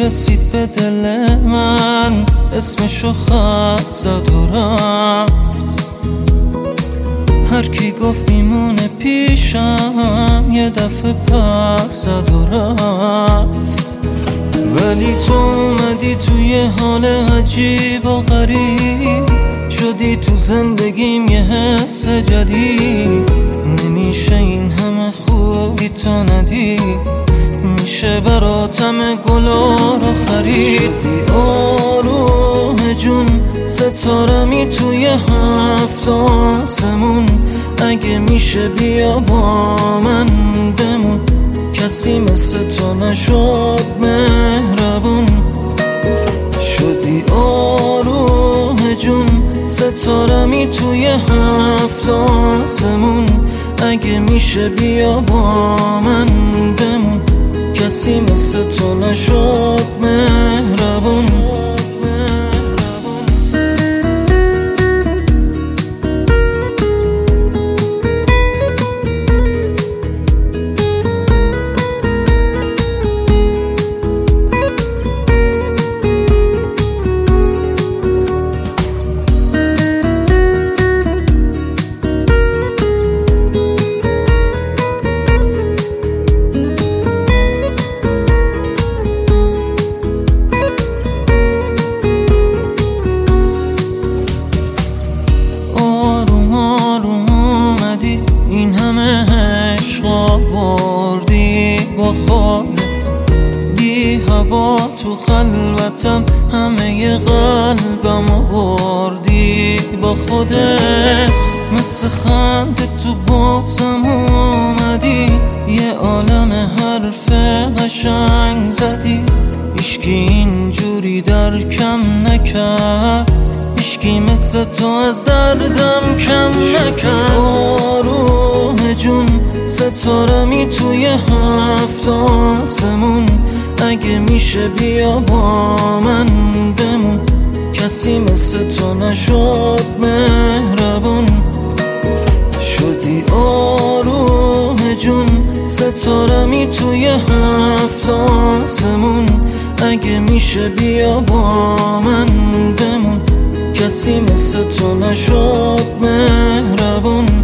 رسید به دل من، اسمشو خط زد و رفت. هر کی گفت میمونه پیشم، یه دفعه پر زد و رفت. ولی تو اومدی توی حال عجیب و غریب، شدی تو زندگیم یه حس جدید. نمیشه این همه خوبی تو ندید، میشه براتم گلا رو خرید. شدی آروم جون، ستارمی توی هفت آسمون. اگه میشه بیا با من بمون، کسی مثل تو نشد مهربون. شدی آروم جون، ستارمی توی هفت آسمون. اگه میشه بیا با من بمون، کسی مثل تو نشد مهربون. این همه عشق آوردی با خودت، بی هوا تو خلوتم همه قلبم آوردی با خودت. مثل خنده تو بغزم اومدی، یه عالم حرف قشنگ زدی. هیچکی اینجوری درکم نکرد، هیچکی مثل تو از دردم کم نکرد. آروم جون، ستارمی توی هفت آسمون. اگه میشه بیا با من بمون، کسی مثل تو نشد مهربون. شدی آروم جون، ستارمی توی هفت آسمون. اگه میشه بیا با من بمون، کسی مثل تو نشد مهربون.